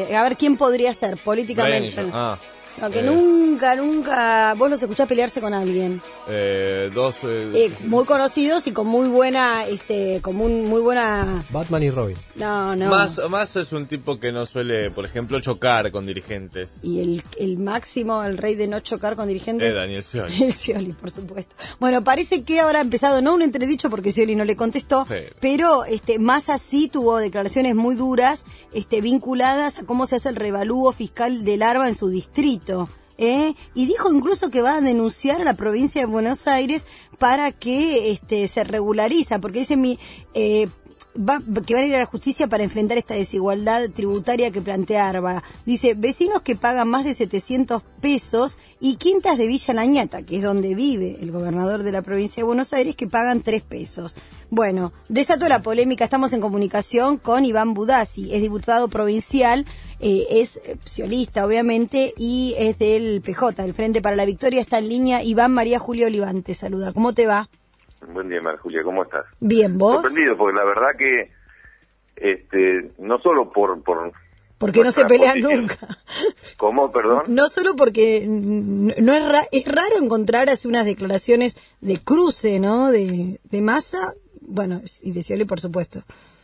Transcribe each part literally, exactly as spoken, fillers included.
Eh, a ver, ¿quién podría ser políticamente? Renillo. Ah. No, que Eh. nunca, nunca... Vos los escuchás pelearse con alguien. Eh, dos... Eh, Eh, muy conocidos y con muy buena... este con muy, muy buena... Batman y Robin. No, no. Más, más es un tipo que no suele, por ejemplo, chocar con dirigentes. Y el, el máximo, el rey de no chocar con dirigentes... Eh, Daniel Scioli. El Scioli, por supuesto. Bueno, parece que ahora ha empezado, no un entredicho porque Scioli no le contestó, Sí. pero este más así tuvo declaraciones muy duras este vinculadas a cómo se hace el revalúo fiscal del ARBA en su distrito. ¿Eh? Y dijo incluso que va a denunciar a la provincia de Buenos Aires para que este se regulariza, porque dice mi eh, va, que van a ir a la justicia para enfrentar esta desigualdad tributaria que plantea ARBA. Dice, vecinos que pagan más de setecientos pesos y quintas de Villa La Ñata, que es donde vive el gobernador de la provincia de Buenos Aires, que pagan tres pesos. Bueno, desató la polémica, estamos en comunicación con Iván Budassi, es diputado provincial, eh, es sciolista obviamente y es del P J, del Frente para la Victoria. Está en línea Iván. María Julia Oliván te saluda, ¿cómo te va? Buen día, María Julia, ¿cómo estás? Bien, ¿vos? Sorprendido, porque la verdad que, este, no solo por... por porque no se pelean posición. nunca. ¿Cómo, perdón? No solo porque no es, ra es raro encontrar así unas declaraciones de cruce, ¿no? De, de Massa, bueno, y de Scioli, por supuesto.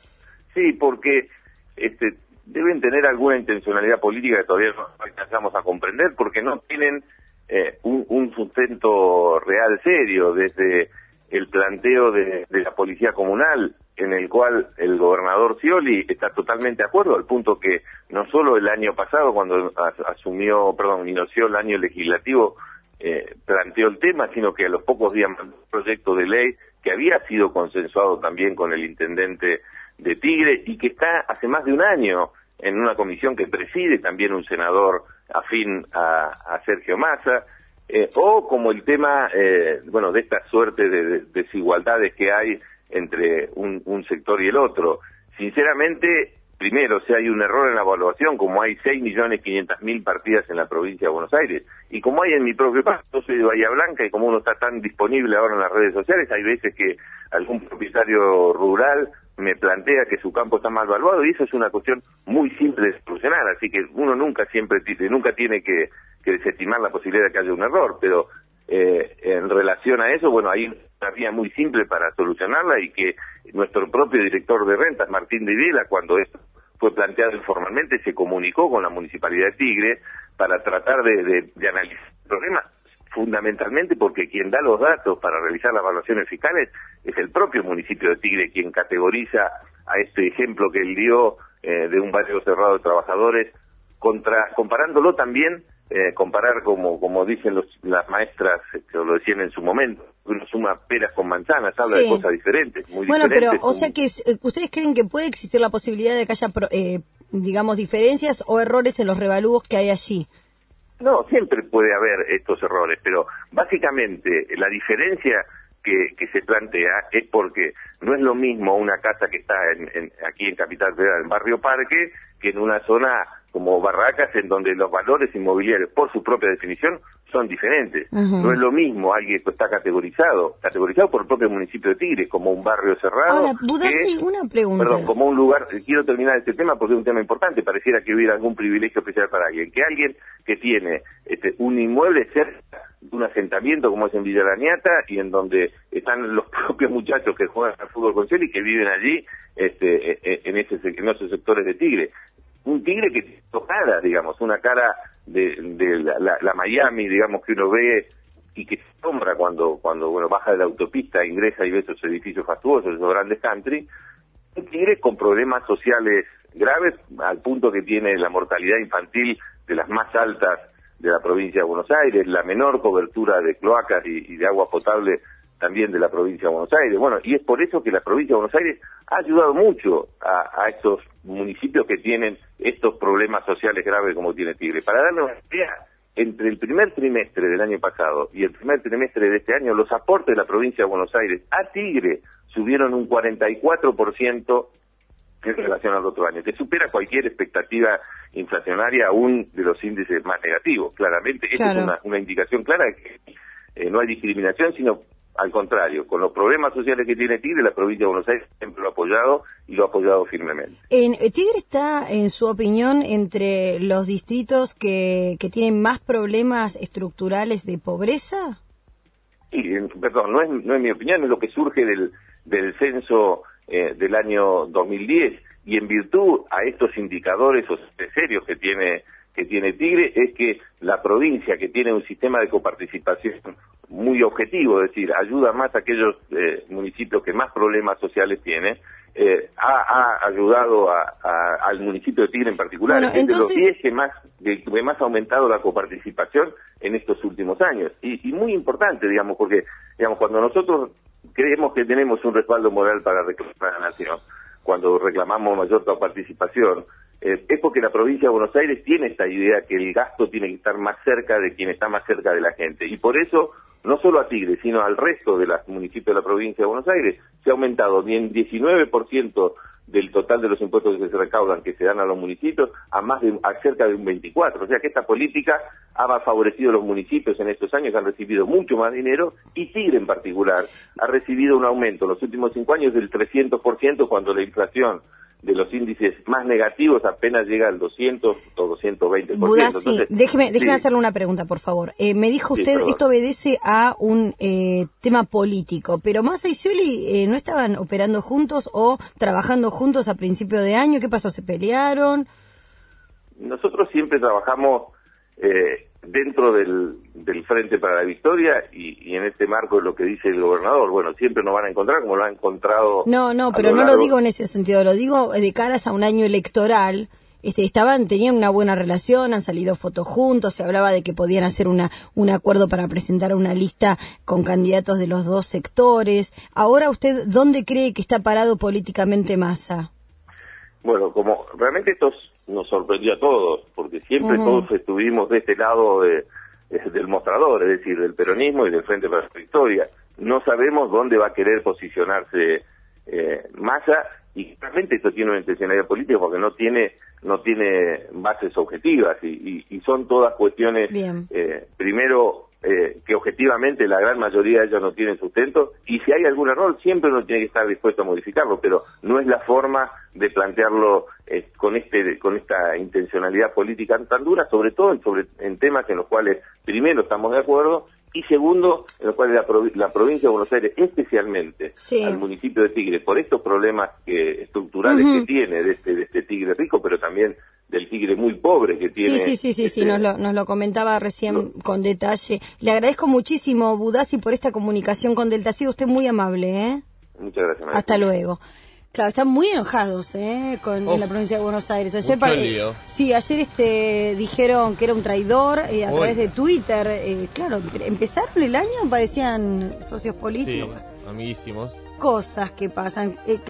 Sí, porque este, deben tener alguna intencionalidad política que todavía no alcanzamos a comprender, porque no tienen eh, un, un sustento real serio desde el planteo de, de la policía comunal, en el cual el gobernador Scioli está totalmente de acuerdo, al punto que no solo el año pasado, cuando as, asumió, perdón, inició el año legislativo, eh, planteó el tema, sino que a los pocos días mandó un proyecto de ley que había sido consensuado también con el intendente de Tigre y que está hace más de un año en una comisión que preside también un senador afín a, a Sergio Massa, eh, o como el tema, eh, bueno, de esta suerte de, de desigualdades que hay entre un, un sector y el otro. Sinceramente, primero, si hay un error en la evaluación, como hay seis millones quinientas mil partidas en la provincia de Buenos Aires, y como hay en mi propio país, yo soy de Bahía Blanca, y como uno está tan disponible ahora en las redes sociales, hay veces que algún propietario rural me plantea que su campo está mal evaluado, y eso es una cuestión muy simple de solucionar, así que uno nunca siempre nunca tiene que, que desestimar la posibilidad de que haya un error, pero eh, en relación a eso, bueno, hay una vía muy simple para solucionarla, y que nuestro propio director de rentas, Martín de Viela, cuando esto fue planteado informalmente, se comunicó con la Municipalidad de Tigre para tratar de, de, de analizar el problema, fundamentalmente porque quien da los datos para realizar las evaluaciones fiscales es el propio municipio de Tigre, quien categoriza a este ejemplo que él dio eh, de un barrio cerrado de trabajadores, contra comparándolo también, eh, comparar como como dicen los, las maestras que lo decían en su momento, uno suma peras con manzanas, habla Sí. de cosas diferentes, muy bueno, diferentes. pero, o sea que, ¿ustedes creen que puede existir la posibilidad de que haya, eh, digamos, diferencias o errores en los revalúos que hay allí? No, siempre puede haber estos errores, pero básicamente la diferencia que, que se plantea es porque no es lo mismo una casa que está en, en, aquí en Capital Federal, en Barrio Parque, que en una zona como Barracas, en donde los valores inmobiliarios, por su propia definición, son diferentes. Uh-huh. No es lo mismo alguien que está categorizado, categorizado por el propio municipio de Tigre, como un barrio cerrado. Ahora, Budassi, que, una pregunta. Perdón, como un lugar, quiero terminar este tema porque es un tema importante, pareciera que hubiera algún privilegio especial para alguien, que alguien que tiene este, un inmueble cerca de un asentamiento como es en Villa La Ñata, y en donde están los propios muchachos que juegan al fútbol con Scioli y que viven allí, este, en, ese, en esos sectores de Tigre. Un Tigre que tiene dos caras, digamos, una cara de, de la, la, la Miami, digamos, que uno ve y que se asombra cuando, cuando bueno, baja de la autopista, ingresa y ve esos edificios fastuosos, esos grandes country. Un Tigre con problemas sociales graves, al punto que tiene la mortalidad infantil de las más altas de la provincia de Buenos Aires, la menor cobertura de cloacas y, y de agua potable también de la provincia de Buenos Aires. Bueno, y es por eso que la provincia de Buenos Aires ha ayudado mucho a, a estos municipios que tienen estos problemas sociales graves como tiene Tigre. Para darle una idea, entre el primer trimestre del año pasado y el primer trimestre de este año, los aportes de la provincia de Buenos Aires a Tigre subieron un cuarenta y cuatro por ciento en relación al otro año, que supera cualquier expectativa inflacionaria aún de los índices más negativos. Claramente, esta claro. es una, una indicación clara de que eh, no hay discriminación, sino al contrario, con los problemas sociales que tiene Tigre, la provincia de Buenos Aires siempre lo ha apoyado y lo ha apoyado firmemente. En, ¿Tigre está, en su opinión, entre los distritos que, que tienen más problemas estructurales de pobreza? Sí, perdón, no es, no es mi opinión, es lo que surge del, del censo eh, del año dos mil diez, y en virtud a estos indicadores serios que tiene que tiene Tigre, es que la provincia, que tiene un sistema de coparticipación muy objetivo, es decir, ayuda más a aquellos eh, municipios que más problemas sociales tienen, eh, ha, ha ayudado a, a, al municipio de Tigre en particular. Bueno, es entonces... de los diez que más, de, que más ha aumentado la coparticipación en estos últimos años. Y, y muy importante, digamos, porque digamos cuando nosotros creemos que tenemos un respaldo moral para reclamar a la nación, cuando reclamamos mayor coparticipación, eh, es porque la provincia de Buenos Aires tiene esta idea que el gasto tiene que estar más cerca de quien está más cerca de la gente. Y por eso, no solo a Tigre, sino al resto de los municipios de la provincia de Buenos Aires, se ha aumentado en diecinueve por ciento del total de los impuestos que se recaudan, que se dan a los municipios, a más de a cerca de un veinticuatro. O sea que esta política ha favorecido a los municipios en estos años, han recibido mucho más dinero, y Tigre en particular ha recibido un aumento en los últimos cinco años del trescientos por ciento, cuando la inflación de los índices más negativos apenas llega al doscientos o doscientos veinte por ciento. Budassi, Entonces, déjeme, déjeme sí. hacerle una pregunta, por favor. Eh, me dijo Sí, usted, perdón. esto obedece a un eh, tema político, pero Massa y Scioli eh, no estaban operando juntos o trabajando juntos a principio de año. ¿Qué pasó? ¿Se pelearon? Nosotros siempre trabajamos eh, dentro del, del Frente para la Victoria, y, y en este marco es lo que dice el gobernador. Bueno, siempre nos van a encontrar como lo han encontrado. No, no, pero lo no largo. lo digo en ese sentido, lo digo de caras a un año electoral. Este, estaban, tenían una buena relación, han salido fotos juntos, se hablaba de que podían hacer una, un acuerdo para presentar una lista con candidatos de los dos sectores. Ahora, ¿usted dónde cree que está parado políticamente Massa? Bueno, como realmente esto nos sorprendió a todos, porque siempre Uh-huh. todos estuvimos de este lado de, de- del mostrador, es decir, del peronismo y del Frente para la Victoria. No sabemos dónde va a querer posicionarse eh, Massa, y realmente esto tiene una intencionalidad política porque no tiene no tiene bases objetivas, y, y, y son todas cuestiones, Bien. eh, primero, eh, que objetivamente la gran mayoría de ellos no tienen sustento, y si hay algún error siempre uno tiene que estar dispuesto a modificarlo, pero no es la forma de plantearlo eh, con este con esta intencionalidad política tan dura, sobre todo en, sobre, en temas en los cuales primero estamos de acuerdo, y segundo, en los cuales la, provi- la provincia de Buenos Aires, especialmente Sí. al municipio de Tigre, por estos problemas que, estructurales Ujú. que tiene de este, de este Tigre rico, pero también del Tigre muy pobre que tiene. Sí, sí, sí, sí, sí, este, nos lo, nos lo comentaba recién lo- con detalle. Le agradezco muchísimo, Budassi, por esta comunicación con Delta. Ha sido usted muy amable, ¿eh? Muchas gracias, María. Hasta luego. Claro, están muy enojados, ¿eh? Con, Uf, en la provincia de Buenos Aires. Ayer mucho pa- lío. eh, sí, ayer este dijeron que era un traidor eh, a Uy. través de Twitter. Eh, claro, empezaron el año, parecían socios Sí, políticos. amiguísimos. Cosas que pasan. Eh,